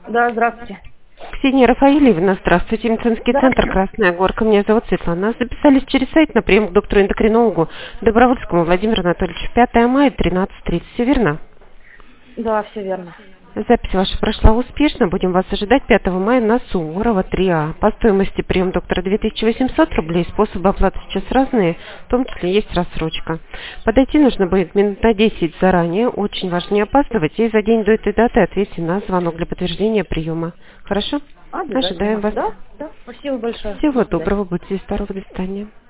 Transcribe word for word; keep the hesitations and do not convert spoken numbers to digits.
Да, здравствуйте. Ксения Рафаильевна, здравствуйте. Медицинский Да, центр «Красная горка». Меня зовут Светлана. Записались через сайт на прием к доктору-эндокринологу Добровольскому Владимиру Анатольевичу. пятое мая, тринадцать тридцать. Все верно? да, все верно. Запись ваша прошла успешно. Будем вас ожидать пятого мая на Суворова три А. По стоимости прием доктора две тысячи восемьсот рублей. Способы оплаты сейчас разные, в том числе есть рассрочка. Подойти нужно будет минут на десять заранее. Очень важно не опаздывать. И за день до этой даты ответьте на звонок для подтверждения приема. Хорошо? Ожидаем Обязательно. вас. Да, да. Спасибо большое. Всего До свидания. доброго. Будьте здоровы. До свидания.